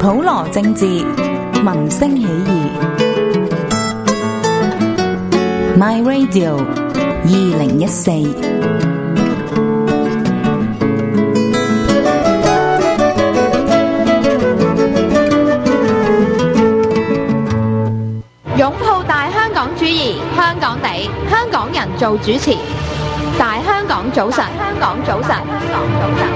普羅政治，民聲起義。My Radio 2014。 擁抱大香港主義，香港地，香港人做主持。大香港早晨，香港早晨，香港早晨。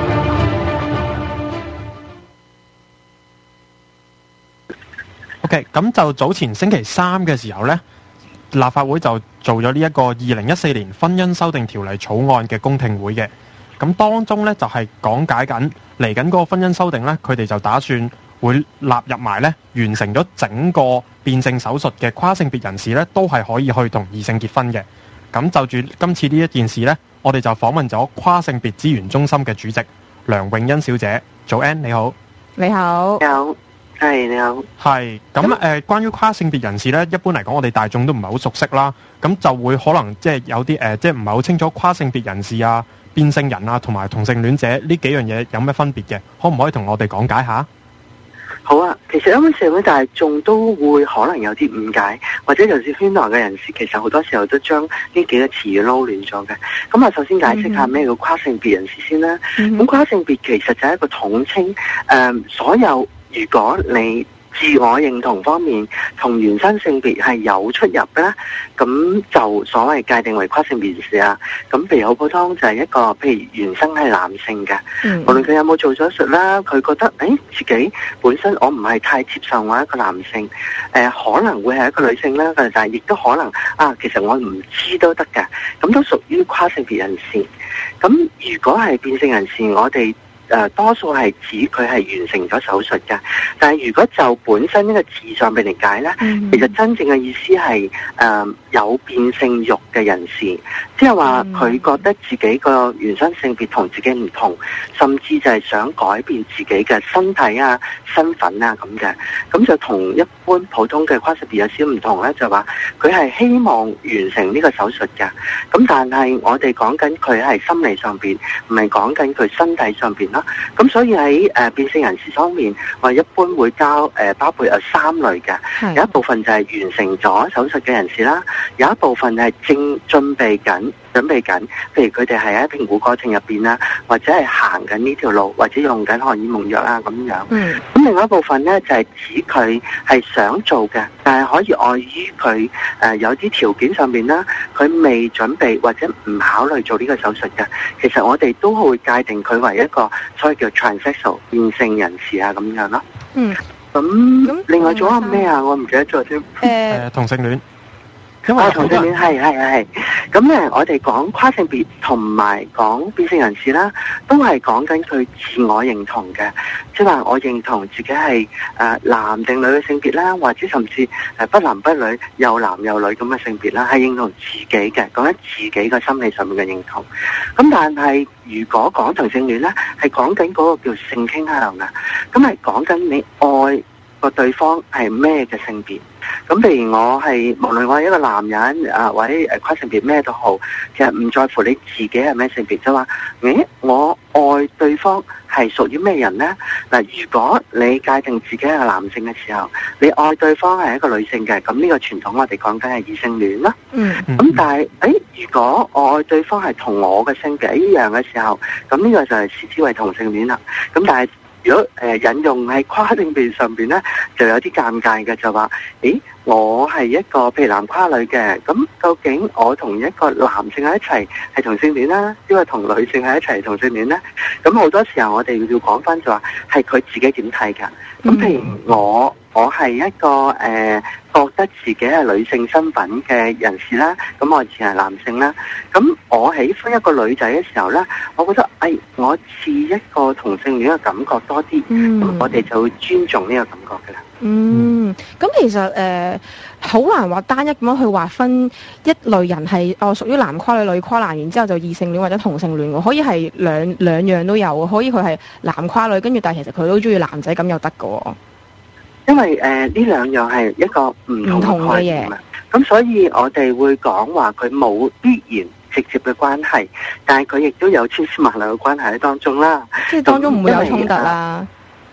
OK， 咁就早前星期三嘅時候呢，立法會就做咗呢一個2014年婚姻修訂條例草案嘅公聽會嘅。咁當中呢，就係講解緊嚟緊嗰個婚姻修訂呢，佢哋就打算會納入埋呢，完成咗整個變性手術嘅跨性別人士呢，都係可以去同異性結婚嘅。咁就住今次呢一件事呢，我哋就訪問咗跨性別資源中心嘅主席梁詠欣小姐。早安，你好。 你好。 你好。係，你好。 係咁關於跨性別人士呢，一般嚟講，我哋大眾都唔係好熟悉啦。咁就會可能即係有啲即係唔係好清楚跨性別人士啊、變性人啊同埋同性戀者呢幾樣嘢有咩分別嘅？可唔可以同我哋講解下？ 好啊，其實因為社會大眾都會可能有啲誤解，或者就是圈內嘅人士，其實好多時候都將呢幾個詞語撈亂咗嘅。咁啊，首先解釋下咩叫跨性別人士先啦。咁跨性別其實就係一個統稱，所有如果你自我認同方面同原生性別係有出入嘅啦，咁就所謂界定為跨性別人士啊。咁譬如好普通就係一個譬如原生係男性嘅，無論佢有冇做手術啦，佢覺得自己本身我唔係太接受我一個男性，可能會係一個女性啦，但係亦都可能其實我唔知都得嘅，咁都屬於跨性別人士。咁如果係變性人士，我哋多數係指佢係完成咗手術嘅，但係如果就本身呢個字上面嚟解呢，其實真正嘅意思係有變性慾嘅人士，即係話佢覺得自己個原生性別同自己唔同，甚至就係想改變自己嘅身體啊、身份啊咁嘅，咁就同一般普通嘅跨性別有少唔同呢，就話佢係希望完成呢個手術嘅，咁但係我哋講緊佢係心理上邊，唔係講緊佢身體上邊。咁所以喺變性人士方面，我哋一般會包括有3類嘅，有一部分就係完成咗手術嘅人士啦，有一部分係正準備緊，譬如佢哋係喺評估過程入邊啦，或者係行緊呢條路，或者用緊荷爾蒙藥啊咁樣。咁另外一部分呢，就係指佢係想做嘅，但係可以礙於佢有啲條件上面啦，佢未準備或者唔考慮做呢個手術嘅。其實我哋都會界定佢為一個所謂叫 transsexual 變性人士啊咁樣咯。咁另外仲有咩啊？我唔記得咗添。 同性戀。 同性戀係。咁咧，我哋講跨性別同埋講變性人士啦，都係講緊佢自我認同嘅，即係話我認同自己係男定女嘅性別啦，或者甚至不男不女，又男又女咁嘅性別啦，係認同自己嘅，講緊自己嘅心理上面嘅認同。咁但係如果講同性戀咧，係講緊嗰個叫性傾向嘅，咁係講緊你愛個對方係咩嘅性別。咁譬如我係無論我係一個男人或者跨性別咩都好，其實唔在乎你自己係咩性別啫嘛。我愛對方係屬於咩人呢？嗱，如果你界定自己係男性嘅時候，你愛對方係一個女性嘅，咁呢個傳統我哋講緊係異性戀啦。咁但係如果我愛對方係同我嘅性別一樣嘅時候，咁呢個就係視之為同性戀啦。咁但係如果引用喺跨性別上邊咧，就有啲尷尬嘅，就話，我係一個譬如男跨女嘅，咁究竟我同一個男性喺一齊係同性戀啦，因為同女性喺一齊同性戀咧？咁好多時候我哋要講翻就話係佢自己點睇㗎。咁譬如我係一個覺得自己係女性身份嘅人士啦，咁我以前係男性啦，咁我喜歡一個女仔嘅時候咧，我覺得我似一個同性戀嘅感覺多啲，咁我哋就會尊重呢個感覺㗎啦。 咁其實好難話單一咁樣去劃分一類人係屬於男跨女、女跨男，然之後就異性戀或者同性戀喎，可以係兩樣都有，可以佢係男跨女，跟住但係其實佢都中意男仔咁又得㗎喎。 因為呢兩樣係一個唔同嘅嘢，咁所以我哋會講話佢冇必然直接嘅關係，但係佢亦都有千絲萬縷嘅關係喺當中啦。 即係當中唔會有衝突啦。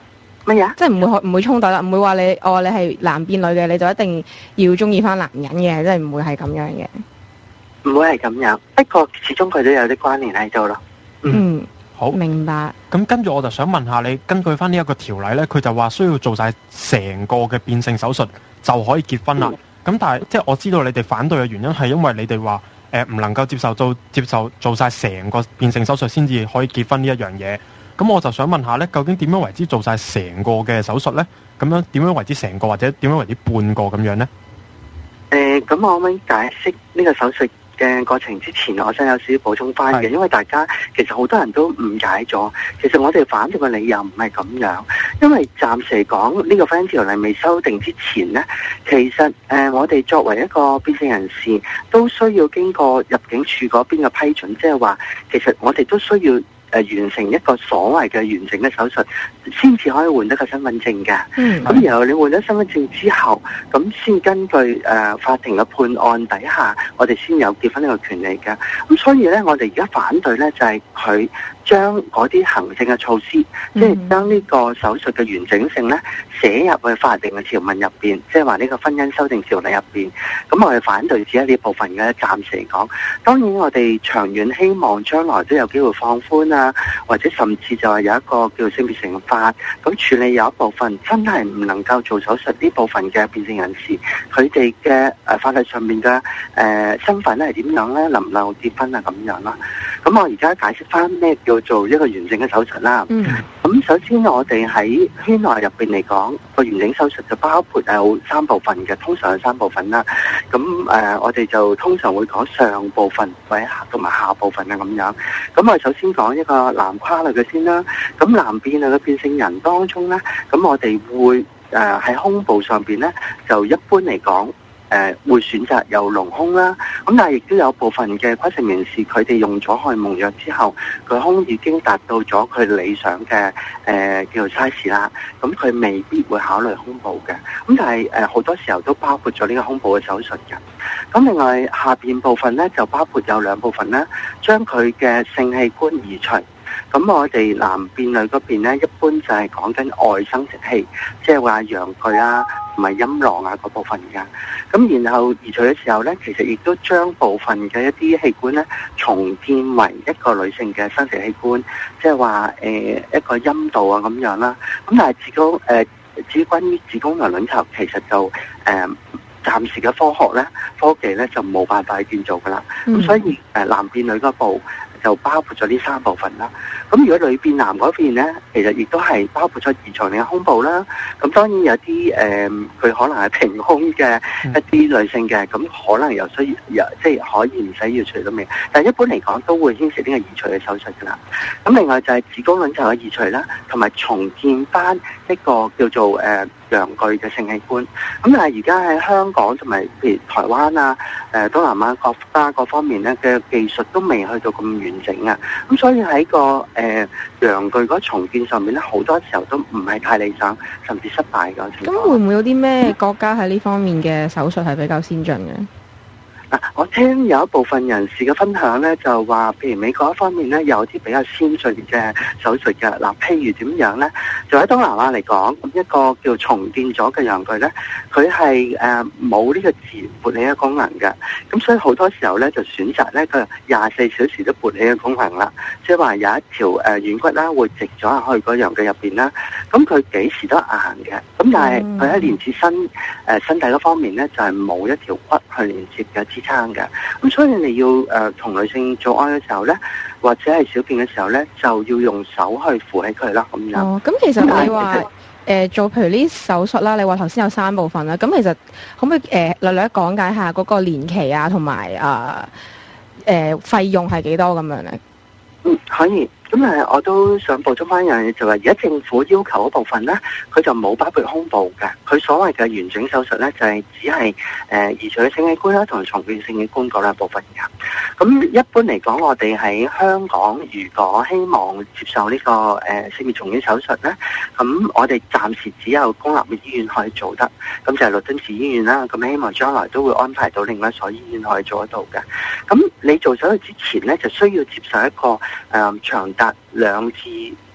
乜嘢？ 即係唔會衝突啦，唔會話你你係男變女嘅，你就一定要中意翻男人嘅，即係唔會係咁樣嘅。 唔會係咁樣，不過始終佢都有啲關聯喺度咯。 嗯， 好明白。 咁跟住我就想問下你，根據翻呢一個條例呢，佢就話需要做晒成個嘅變性手術就可以結婚啦。咁但係即係我知道你哋反對嘅原因係因為你哋話唔能夠接受做晒成個變性手術先至可以結婚呢一樣嘢。咁我就想問下呢，究竟點樣為之做晒成個嘅手術呢？咁樣點樣為之成個或者點樣為之半個咁樣呢？ 咁我可唔可以解釋呢個手術嘅過程之前，我想有少少補充翻嘅，因為大家其實好多人都誤解咗。其實我哋反對嘅理由唔係咁樣，因為暫時嚟講呢個婚姻條例未修訂之前呢，其實我哋作為一個變性人士，都需要經過入境處嗰邊嘅批准，即係話其實我哋都需要完成一個所謂嘅完整嘅手術，先至可以換得個身份證嘅。咁然後你換咗身份證之後，咁先根據法庭嘅判案底下，我哋先有結婚呢個權利嘅。咁所以咧，我哋而家反對咧就係佢將嗰啲行政嘅措施，即係將呢個手術嘅完整性咧寫入去法定嘅條文入邊，即係話呢個婚姻修訂條例入邊。咁我哋反對只係呢部分嘅，暫時嚟講。當然我哋長遠希望將來都有機會放寬啊，或者甚至就係有一個叫性別懲罰，咁處理有一部分真係唔能夠做手術呢部分嘅變性人士，佢哋嘅法律上面嘅身份咧係點樣咧？能唔能夠結婚啊咁樣啦？咁我而家解釋翻咩叫做一個完整嘅手術啦。咁首先我哋喺圈內入邊嚟講，個完整手術就包括有3部分嘅，通常有3部分啦。咁我哋就通常會講上部分或者同埋下部分啊咁樣。咁我首先講一個男跨女嘅先啦。咁男變女嘅變性人當中咧，咁我哋會喺胸部上邊咧，就一般嚟講會選擇有隆胸啦。咁但係亦都有部分嘅跨性人士，佢哋用咗荷爾蒙藥之後，佢胸已經達到咗佢理想嘅叫做 size 啦。咁佢未必會考慮胸部嘅。咁但係好多時候都包括咗呢個胸部嘅手術嘅。咁另外下邊部分咧就包括有2部分啦，將佢嘅性器官移除。咁我哋男變女嗰邊咧，一般就係講緊外生殖器，即係話陽具啊同埋陰囊啊嗰部分嘅。咁然後移除嘅時候咧，其實亦都將部分嘅一啲器官咧重建為一個女性嘅生殖器官，即係話一個陰道啊咁樣啦。咁但係至於關於子宮同卵巢，其實就暫時嘅科技咧就冇辦法去建造噶啦。咁所以男變女嗰部就包括咗呢3部分啦。咁如果女變男嗰邊咧，其實亦都係包括咗移除你嘅胸部啦。咁當然有啲佢可能係平胸嘅一啲女性嘅，咁可能又需要即係可以唔使要除到未。但係一般嚟講都會牽涉呢個移除嘅手術㗎啦。咁另外就係子宮卵巢嘅移除啦，同埋重建翻一個叫做陽具嘅性器官。咁但係而家喺香港同埋譬如台灣啊、東南亞國家各方面咧嘅技術都未去到咁完整啊。咁所以喺個陽具嗰重建上面咧，好多時候都唔係太理想，甚至失敗嘅情況。 咁會唔會有啲咩國家喺呢方面嘅手術係比較先進嘅？ 我聽有一部分人士嘅分享咧，就話譬如美國一方面咧有啲比較先進嘅手術嘅。嗱，譬如點樣咧？就喺東南亞嚟講，咁一個叫重建咗嘅陽具咧，佢係冇呢個自然勃起嘅功能嘅。咁所以好多時候咧就選擇咧佢24小時都勃起嘅功能啦，即係話有一條軟骨啦會直咗入去個陽具入邊啦。咁佢幾時都硬嘅。咁但係佢喺連接身體嗰方面咧就係冇一條骨去連接嘅支撐嘅。咁所以你要同女性做愛嘅時候咧，或者係小便嘅時候咧，就要用手去扶起佢啦咁樣。 咁其實你話做譬如呢手術啦，你話頭先有3部分啦，咁其實可唔可以略略講解下嗰個年期啊，同埋費用係幾多咁樣咧？ 可以。咁我都想補充翻一樣嘢，就係而家政府要求嗰部分咧，佢就冇包括胸部嘅。佢所謂嘅完整手術咧，就係只係移除性器官啦，同埋重建性器官嗰2部分嘅。咁一般嚟講，我哋喺香港如果希望接受呢個性別重建手術咧，咁我哋暫時只有公立嘅醫院可以做得，咁就係律敦治醫院啦。咁希望將來都會安排到另外一所醫院可以做得到嘅。咁你做手術之前咧，就需要接受一個長達2至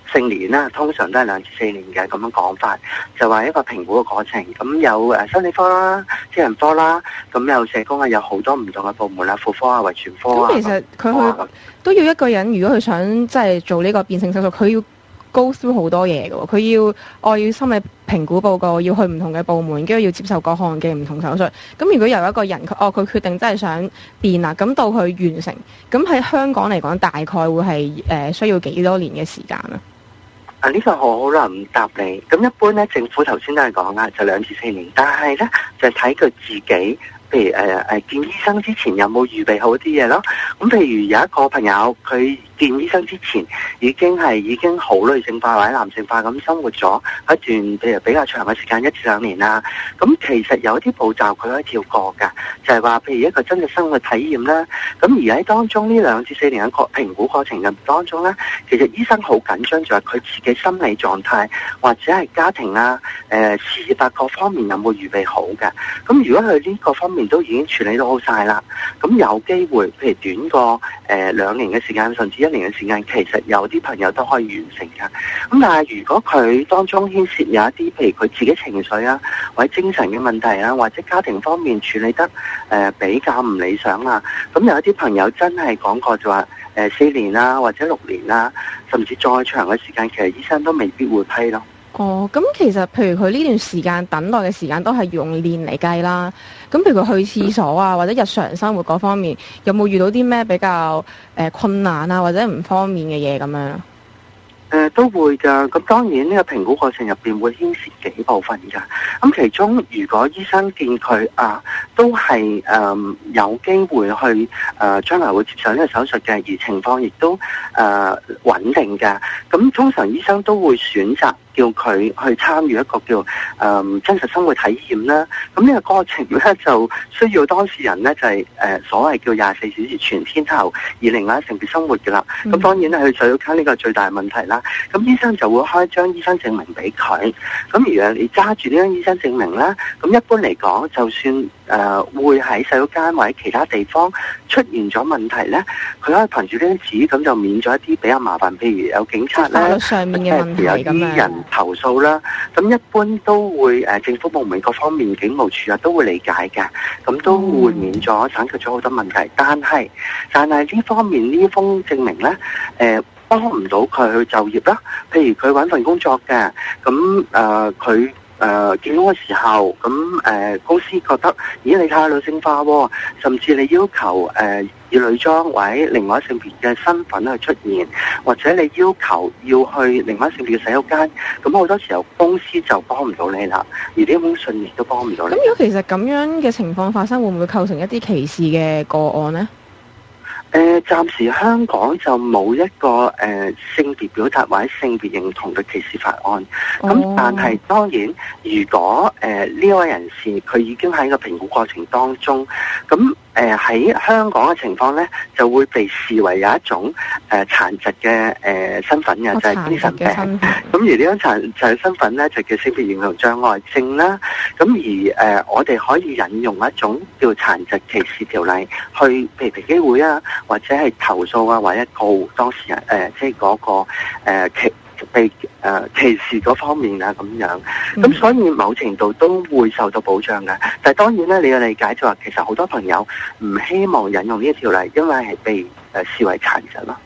成年啦，通常都係2至4年嘅咁樣講法，就話一個評估嘅過程。咁有心理科啦、精神科啦，咁有社工啊，有好多唔同嘅部門啦，婦科啊、遺傳科啊。 咁其實佢去都要一個人，如果佢想即係做呢個變性手術，佢要go through 好多嘢嘅喎。佢要心理評估報告，要去唔同嘅部門，跟住要接受各項嘅唔同手術。咁如果由一個人佢決定真係想變啦，咁到佢完成，咁喺香港嚟講，大概會係需要幾多年嘅時間啊？ 呢個我好難答你。咁一般咧，政府頭先都係講啦，就2至4年。但係咧，就睇佢自己，譬如見醫生之前有冇預備好啲嘢咯。咁譬如有一個朋友，佢見醫生之前已經好女性化或者男性化咁生活咗一段譬如比較長嘅時間，1至2年啦。咁其實有啲步驟佢可以跳過㗎，就係話譬如一個真實生活體驗啦。咁而喺當中呢2至4年嘅評估過程嘅當中咧，其實醫生好緊張就係佢自己心理狀態或者係家庭啊、事業啊各方面有冇預備好嘅。咁如果佢呢個方面都已經處理到好晒啦，咁有機會譬如短過2年嘅時間，甚至1年嘅時間，其實有啲朋友都可以完成㗎。咁但係如果佢當中牽涉有一啲，譬如佢自己情緒啊，或者精神嘅問題啊，或者家庭方面處理得比較唔理想啊，咁有一啲朋友真係講過就話4年啊，或者6年啊，甚至再長嘅時間，其實醫生都未必會批咯。 哦，咁其實譬如佢呢段時間等待嘅時間都係用年嚟計啦。咁譬如佢去廁所啊，或者日常生活嗰方面，有冇遇到啲咩比較困難啊，或者唔方便嘅嘢咁樣？ 都會㗎。咁當然呢個評估過程入邊會牽涉幾部分㗎。咁其中如果醫生見佢都係有機會去將來會接受呢個手術嘅，而情況亦都穩定嘅，咁通常醫生都會選擇叫佢去參與一個叫真實生活體驗啦。咁呢個過程咧就需要當事人咧就係所謂叫24小時全天候以另外一性別生活嘅啦。咁當然咧去洗手間呢個最大問題啦。咁醫生就會開張醫生證明俾佢。咁如果你揸住呢張醫生證明啦，咁一般嚟講，就算會喺洗手間或者其他地方出現咗問題咧，佢可以憑住呢張紙咁就免咗一啲比較麻煩，譬如有警察咧， 法律上面嘅問題有啲人投訴啦。咁一般都會政府部門各方面警務處都會理解嘅，咁都會免咗省卻咗好多問題。但係呢方面呢封證明咧，幫唔到佢去就業啦。譬如佢揾份工作嘅，咁佢見工嘅時候，咁公司覺得，咦你太女性化喎，甚至你要求以女裝或者另外一性別嘅身份去出現，或者你要求要去另外一性別嘅洗手間，咁好多時候公司就幫唔到你啦，而呢封信亦都幫唔到你。 咁如果其實咁樣嘅情況發生，會唔會構成一啲歧視嘅個案呢？ 暫時香港就冇一個性別表達或者性別認同嘅歧視法案。咁但係當然，如果呢位人士佢已經喺個評估過程當中，咁喺香港嘅情況咧，就會被視為有一種殘疾嘅身份嘅，就係精神病。咁而呢種殘疾嘅身份咧，就叫性別認同障礙症啦。咁而我哋可以引用一種叫殘疾歧視條例去，譬如平機會啊，或者係投訴啊，或者告當事人即係嗰個被歧視嗰方面啊咁樣，咁所以某程度都會受到保障嘅。但係當然咧，你嘅理解就話其實好多朋友唔希望引用呢一條例，因為係被視為殘疾咯。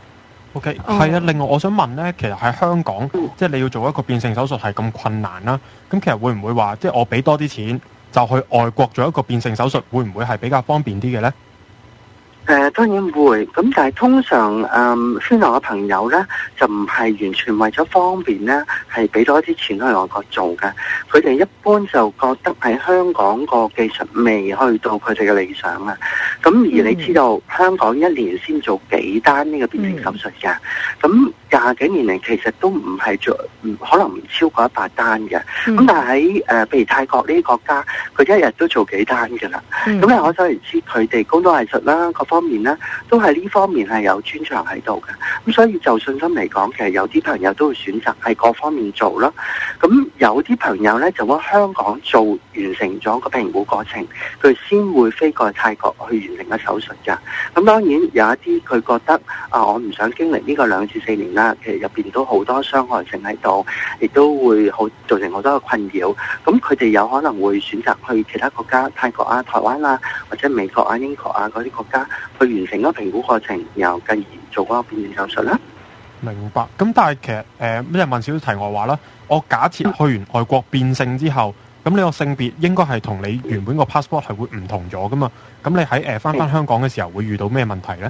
OK，係啊。另外我想問咧，其實喺香港，即係你要做一個變性手術係咁困難啦，咁其實會唔會話，即係我俾多啲錢就去外國做一個變性手術，會唔會係比較方便啲嘅咧？ 當然會，咁但係通常先來嘅朋友咧，就唔係完全為咗方便咧，係俾多啲錢去外國做嘅。佢哋一般就覺得喺香港個技術未去到佢哋嘅理想啊。咁而你知道香港一年先做幾單呢個變性手術嘅，咁廿幾年嚟其實都唔係做，可能唔超過100單嘅。咁但係喺譬如泰國呢啲國家，佢一日都做幾單㗎啦。咁你可想而知，佢哋高端藝術啦，各方面咧，都係呢方面係有專長喺度嘅。咁所以就信心嚟講，其實有啲朋友都會選擇喺各方面做啦。咁咁有啲朋友咧就喺香港完成咗個評估過程，佢先會飛過去泰國去完成個手術㗎。咁當然有一啲佢覺得我唔想經歷呢個2至4年啦，其實入邊都好多傷害性喺度，亦都會造成好多嘅困擾。咁佢哋有可能會選擇去其他國家，泰國啊、台灣啊，或者美國啊、英國啊嗰啲國家去完成嗰個評估過程，然後繼而做嗰個變性手術啦。 明白。咁但係其實咩問少少題外話啦，我假設去完外國變性之後，咁你個性別應該係同你原本個 passport 係會唔同咗噶嘛？咁你喺翻香港嘅時候會遇到咩問題呢？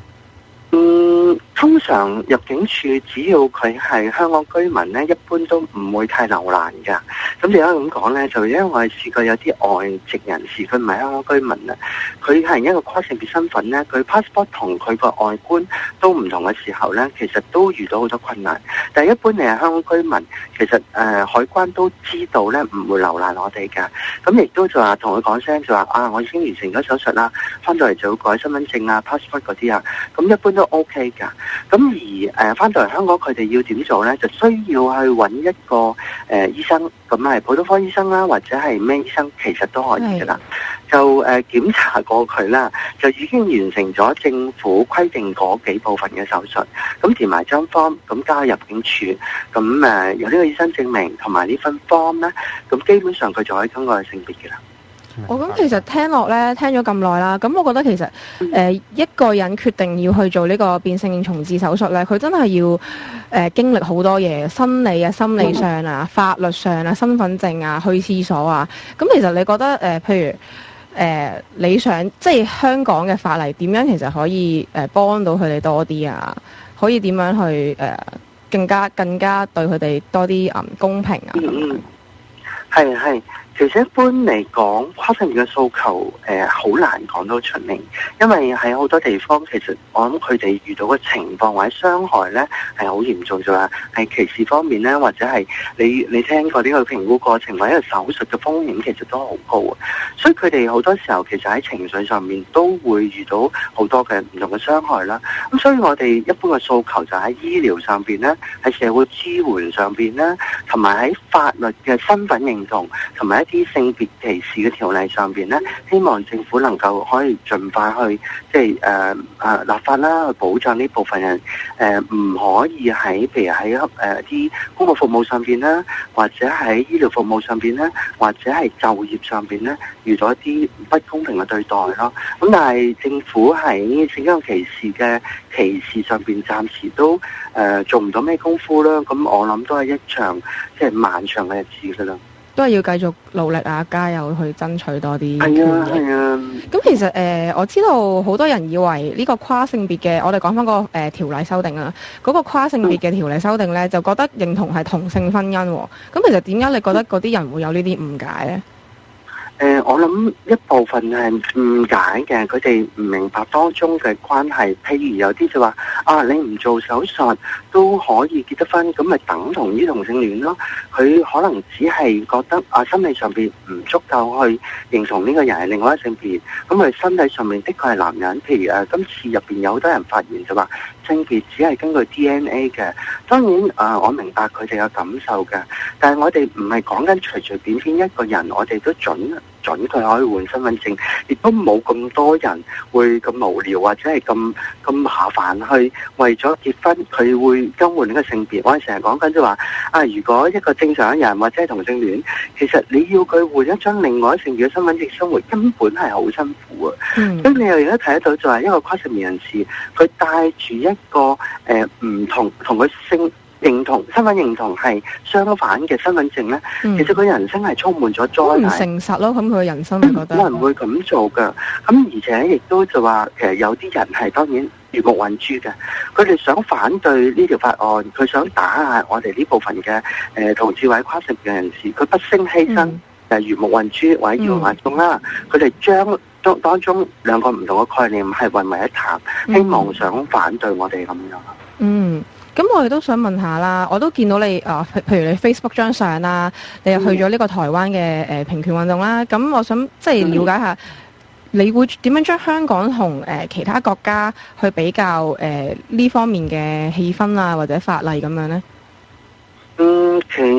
通常入境處只要佢係香港居民咧，一般都唔會太留難㗎。咁點解咁講咧？就因為我哋試過有啲外籍人士，佢唔係香港居民啊，佢係一個跨性別身份咧，佢 passport 同佢個外觀都唔同嘅時候咧，其實都遇到好多困難。但係一般你係香港居民，其實海關都知道咧，唔會留難我哋㗎。咁亦都就話同佢講聲就話我已經完成咗手術啦，翻到嚟就會改身份證啊、passport 嗰啲啊，咁一般都 OK 㗎。咁而翻到嚟香港，佢哋要點做咧？就需要去揾一個醫生，咁係普通科醫生啦，或者係咩醫生，其實都可以噶啦。就檢查過佢啦，就已經完成咗政府規定嗰幾部分嘅手術，咁填埋張 form， 咁交入境處，咁有呢個醫生證明同埋呢份 form 咧，咁基本上佢就可以更改性別嘅啦。 我咁其實聽落咧，聽咗咁耐啦，咁我覺得其實一個人決定要去做呢個變性重置手術咧，佢真係要經歷好多嘢，生理啊、心理上啊、法律上啊、身份證啊、去廁所啊。咁其實你覺得譬如你想即係香港嘅法例點樣其實可以幫到佢哋多啲啊？可以點樣去更加對佢哋多啲公平啊？ 係。其實一般嚟講，跨性別嘅訴求好難講到出嚟，因為喺好多地方，其實我諗佢哋遇到嘅情況或者傷害咧係好嚴重，就話係歧視方面咧，或者係你聽過呢個評估過程或者手術嘅風險，其實都好高啊。所以佢哋好多時候其實喺情緒上面都會遇到好多嘅唔同嘅傷害啦。咁所以我哋一般嘅訴求就喺醫療上邊咧，喺社會支援上邊咧，同埋喺法律嘅身份認同同埋啲性別歧視嘅條例上邊咧，希望政府能夠可以盡快去即係立法啦，去保障呢部分人唔可以喺譬如喺啲公共服務上邊啦，或者喺醫療服務上邊咧，或者係就業上邊咧遇到一啲不公平嘅對待咯。咁但係政府喺性傾向歧視嘅歧視上邊暫時都做唔到咩功夫啦。咁我諗都係一場即係漫長嘅日子噶啦。 都係要繼續努力啊，加油去爭取多啲。 係啊。 咁其實我知道好多人以為呢個跨性別嘅，我哋講翻個條例修訂啊，嗰個跨性別嘅條例修訂咧，就覺得認同係同性婚姻喎。咁其實點解你覺得嗰啲人會有呢啲誤解咧？ 我諗一部分係誤解嘅，佢哋唔明白當中嘅關係。譬如有啲就話你唔做手術都可以結得婚，咁咪等同於同性戀咯。佢可能只係覺得心理上邊唔足夠去認同呢個人係另外一性別，咁佢身體上面的確係男人。譬如今次入邊有好多人發言就話性別只係根據 DNA 嘅。當然我明白佢哋有感受嘅，但係我哋唔係講緊隨隨便便一個人，我哋都準佢可以換身份證，亦都冇咁多人會咁無聊或者係咁麻煩去為咗結婚佢會更換呢個性別。我哋成日講緊就話如果一個正常嘅人或者係同性戀，其實你要佢換一張另外一性別嘅身份證生活，根本係好辛苦啊。咁你又而家睇得到就係一個跨性別人士，佢帶住一個唔同佢性認同身份認同係相反嘅身份證咧，其實佢人生係充滿咗災難，唔誠實咯。咁佢人生覺得冇人會咁做噶。咁而且亦都就話，其實有啲人係當然魚目混珠嘅，佢哋想反對呢條法案，佢想打壓我哋呢部分嘅同志或者跨性別人士，佢不惜犧牲魚目混珠或者魚目混眾啦。佢哋將當中兩個唔同嘅概念係混為一談，希望想反對我哋咁樣。 咁我哋都想問下啦，我都見到你譬如你 Facebook 張相啦，你又去咗呢個台灣嘅平權運動啦。咁我想即係了解下，你會點樣將香港同其他國家去比較呢方面嘅氣氛啊，或者法例咁樣呢？ 其實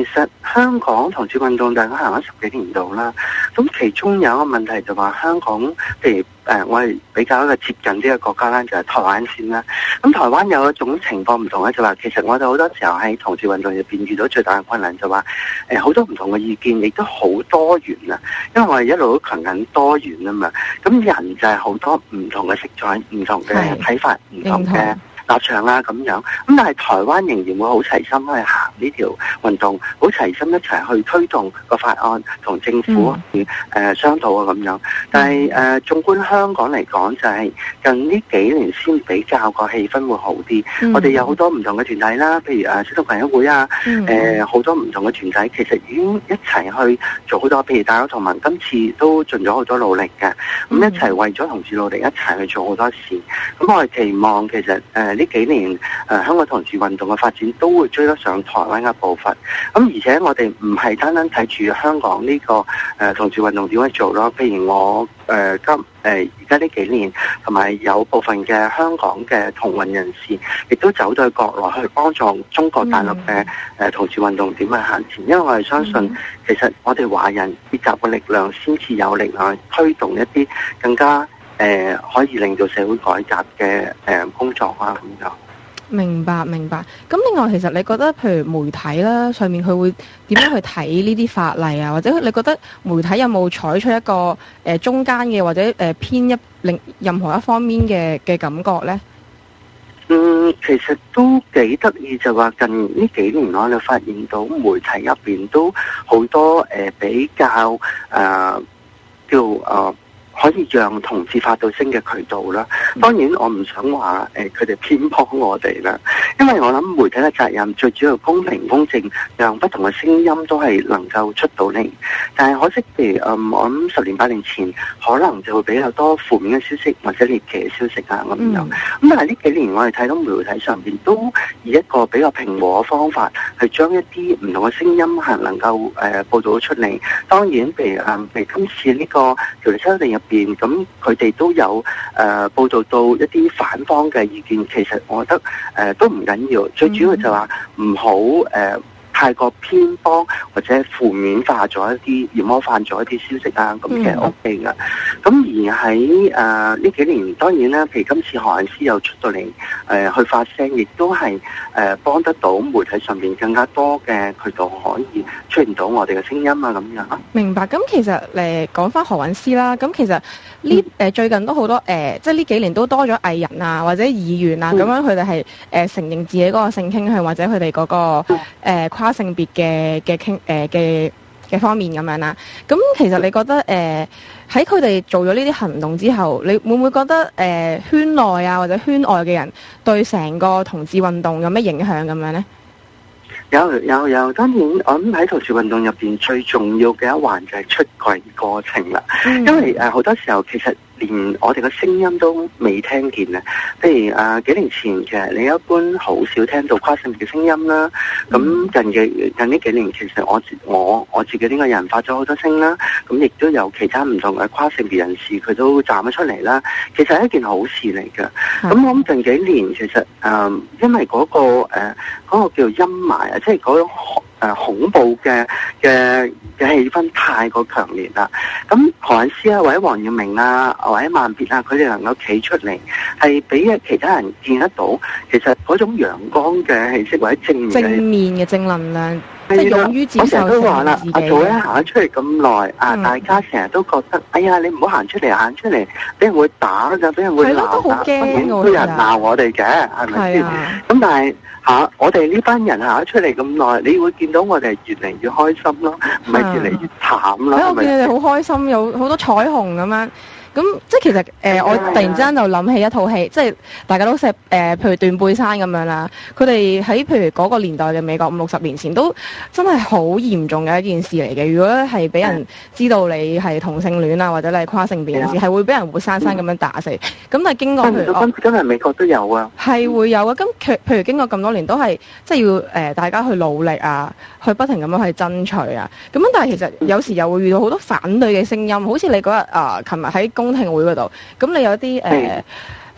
香港同志運動大概行咗10幾年度啦，咁其中有一個問題就話香港，譬如我哋比較一個接近啲嘅國家啦，就係台灣先啦。咁台灣有一種情況唔同咧，就話其實我哋好多時候喺同志運動入邊遇到最大嘅困難就話好多唔同嘅意見，亦都好多元啊。因為我哋一路都強緊多元啊嘛，咁人就係好多唔同嘅色彩、唔同嘅睇法、唔同嘅立場啊咁樣，咁但係台灣仍然會好齊心去行呢條運動，好齊心一齊去推動個法案，同政府商討啊咁樣。但係縱觀香港嚟講，就係近呢幾年先比較個氣氛會好啲。我哋有好多唔同嘅團體啦，譬如小童群益會啊，好多唔同嘅團體，其實已經一齊去做好多，譬如大家同盟今次都盡咗好多努力嘅，咁一齊為咗同志努力，一齊去做好多事。咁我哋期望其實呢幾年香港同志運動嘅發展都會追得上台灣嘅步伐。咁而且我哋唔係單單睇住香港呢個同志運動點樣做咯。譬如我而家呢幾年，同埋有部分嘅香港嘅同運人士，亦都走到國內去幫助中國大陸嘅同志運動點樣行前。因為我哋相信，其實我哋華人結集嘅力量，先至有力量去推動一啲更加可以令到社會改革嘅工作啊咁樣。 明白。咁另外，其實你覺得譬如媒體啦，上面佢會點樣去睇呢啲法例啊？或者你覺得媒體有冇採取一個中間嘅，或者偏任何一方面嘅感覺呢？ 其實都幾得意，就話近呢幾年我哋發現到媒體入邊都好多比較可以讓同志發到聲嘅渠道啦。當然我唔想話佢哋偏幫我哋啦，因為我諗媒體嘅責任最主要公平公正，讓不同嘅聲音都係能夠出到嚟。但係可惜譬如我諗10年8年前可能就會比較多負面嘅消息或者獵奇嘅消息啊咁樣。咁但係呢幾年我哋睇到媒體上邊都以一個比較平和嘅方法，去將一啲唔同嘅聲音係能夠報導出嚟。當然譬如今次呢個條例修訂入邊，咁佢哋都有報導到一啲反方嘅意見。其實我覺得都唔緊要，最主要就話唔好太過偏幫或者負面化咗一啲、妖魔化咗一啲消息啊，咁其實 OK 㗎。咁而喺呢幾年，當然啦，譬如今次何韻詩又出到嚟去發聲，亦都係幫得到媒體上面更加多嘅渠道可以出現到我哋嘅聲音啊咁樣。 明白。咁其實講翻何韻詩啦，咁其實最近都好多即係呢幾年都多咗藝人啊或者議員啊咁樣，佢哋係承認自己嗰個性傾向或者佢哋嗰個跨性別嘅方面咁樣啦。咁其實你覺得喺佢哋做咗呢啲行動之後，你會唔會覺得圈內啊或者圈外嘅人對成個同志運動有咩影響咁樣呢？ 有，當然我諗喺同志運動入邊最重要嘅一環就係出櫃過程啦。因為好多時候其實連我哋嘅聲音都未聽見啊。譬如幾年前其實你一般好少聽到跨性別嘅聲音啦。咁近呢幾年其實我自己呢個人發咗好多聲啦。咁亦都有其他唔同嘅跨性別人士佢都站咗出嚟啦。其實係一件好事嚟㗎。咁我諗近幾年其實因為嗰個叫陰霾啊，即係嗰種恐怖嘅氣氛太過強烈啦。咁何韻詩啊，或者黃耀明啊，或者慢別啊，佢哋能夠企出嚟，係俾其他人見得到，其實嗰種陽光嘅氣息或者正面嘅正能量，即係勇於接受自己。我成日都話啦， 做咧行咗出嚟咁耐大家成日都覺得，哎呀，你唔好行出嚟，俾人會打㗎，俾人會鬧㗎，都有人鬧我哋嘅，係咪先？咁但係我哋呢班人行咗出嚟咁耐，你會見到我哋越嚟越開心咯，唔係越嚟越慘咯。 我見你哋好開心，有好多彩虹咁樣。咁即係其實我突然之間就諗起一套戲，即係大家都識譬如斷背山咁樣啦。佢哋喺譬如嗰個年代嘅美國50-60年前都真係好嚴重嘅一件事嚟嘅。如果係俾人知道你係同性戀啊，或者你係跨性別人士，係會俾人活生生咁樣打死。咁但係經過譬如今日美國都有啊， 係會有啊。咁譬如經過咁多年都係即係要大家去努力啊，去不停咁樣去爭取啊。咁樣但係其實有時又會遇到好多反對嘅聲音，好似你嗰日琴日喺公聽會嗰度，咁你有啲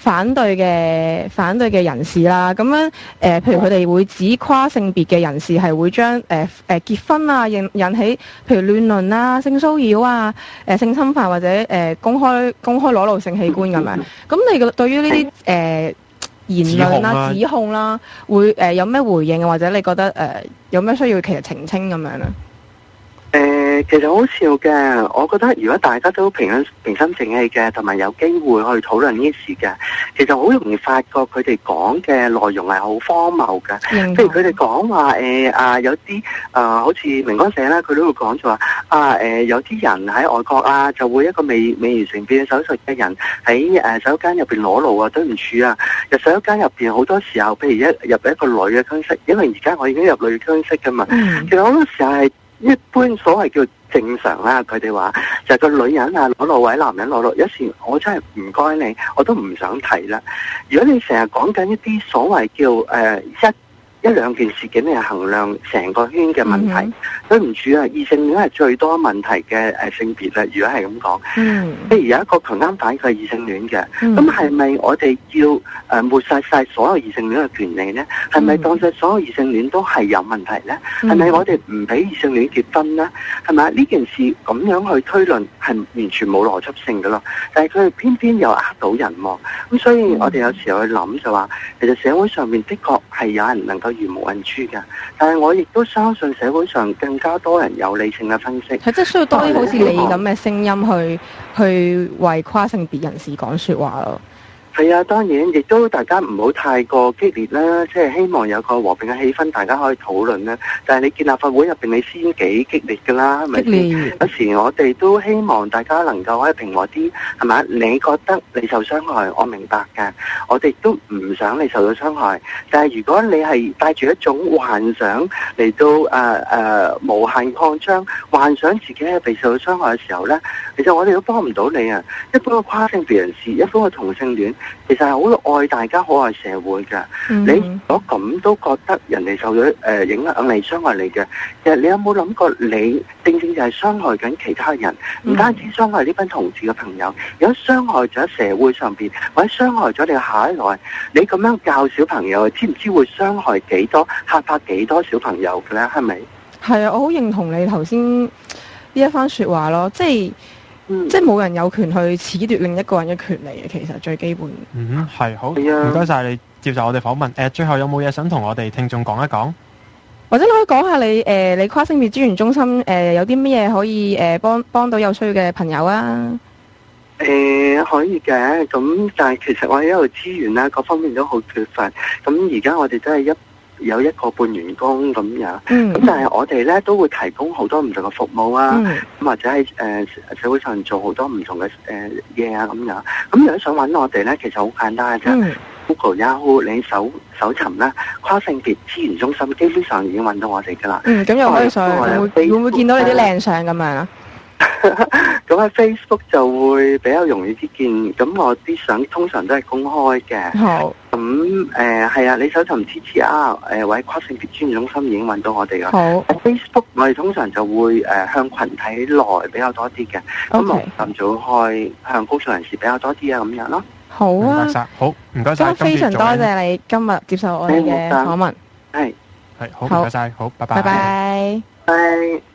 反對嘅人士啦，咁樣譬如佢哋會指跨性別嘅人士係會將結婚啊引起譬如亂倫啦、性騷擾啊、性侵犯或者公開裸露性器官咁樣。咁你對於呢啲言論啦、指控啦，會有咩回應，或者你覺得有咩需要其實澄清咁樣咧？ 其實好笑嘅，我覺得如果大家都平心靜氣嘅，同埋有機會去討論呢啲事嘅，其實好容易發覺佢哋講嘅內容係好荒謬嘅。譬如佢哋講話有啲好似明光社啦，佢都會講咗話有啲人喺外國啊，就會一個未完成變手術嘅人喺洗手間入邊裸露啊，對唔住啊，入洗手間入邊好多時候，譬如入一個女嘅更衣室，因為而家我已經入女嘅更衣室噶嘛，其實好多時候係一般所謂叫正常啦，佢哋話就係個女人啊裸露或者男人裸露，有時我真係唔該你，我都唔想提啦。如果你成日講緊一啲所謂叫一兩件事件嚟衡量成個圈嘅問題，對唔住啊，異性戀係最多問題嘅性別啦。如果係咁講，譬如有一個強姦犯佢係異性戀嘅，咁係咪我哋要抹殺晒所有異性戀嘅權利呢？係咪當晒所有異性戀都係有問題呢？係咪我哋唔俾異性戀結婚呢？係咪呢件事咁樣去推論係完全冇邏輯性嘅咯？但係佢哋偏偏又呃到人喎。咁所以我哋有時候去諗就話，其實社會上面的確係有人能夠如無人珠嘅，但係我亦都相信社會上更加多人有理性嘅分析， 係即係需要多啲好似你咁嘅聲音去為跨性別人士講說話咯。 係啊，當然亦都大家唔好太過激烈啦，即係希望有個和平嘅氣氛，大家可以討論啦。但係你見立法會入邊，你先幾激烈㗎啦，係咪先？有時我哋都希望大家能夠可以平和啲，係咪？你覺得你受傷害，我明白嘅，我哋都唔想你受到傷害。但係如果你係帶住一種幻想嚟到無限擴張，幻想自己係被受到傷害嘅時候咧，其實我哋都幫唔到你啊！一般嘅跨性別人士，一般嘅同性戀，其實係好愛大家，好愛社會嘅。你如果咁都覺得人哋受咗影響嚟傷害你嘅，其實你有冇諗過你正正就係傷害緊其他人？唔單止傷害呢班同志嘅朋友，如果傷害咗社會上邊，或者傷害咗你嘅下一代，你咁樣教小朋友，知唔知會傷害幾多、嚇怕幾多小朋友嘅咧？係咪？ 係啊，我好認同你頭先呢一番說話咯，即係冇人有權去褫奪另一個人嘅權利嘅，其實最基本。 係好，唔該晒你接受我哋訪問。最後有冇嘢想同我哋聽眾講一講？ 或者你可以講下你跨性別資源中心有啲咩嘢可以幫到有需要嘅朋友啊？ 可以嘅，咁但係其實我哋一路資源啦，各方面都好缺乏。咁而家我哋都係有一個半員工咁樣，咁但係我哋咧都會提供好多唔同嘅服務啊，咁或者喺社會上做好多唔同嘅嘢啊咁樣。咁如果想揾我哋咧，其實好簡單嘅啫。Google、Yahoo， 你搜尋咧跨性別資源中心，基本上已經揾到我哋噶啦。咁又可以上，會唔會見到你啲靚相咁樣啊？ 咁喺 Facebook 就會比較容易啲見，咁我啲相通常都係公開嘅。好，咁係啊，你搜尋 TTR 或者跨性別資源中心已經揾到我哋噶。好，Facebook 我哋通常就會向群體內比較多啲嘅，咁網站就會向高層人士比較多啲啊咁樣咯。好啊， 好唔該晒， 咁非常多謝你今日接受我哋嘅訪問。 係好唔該晒，好，拜拜。 拜。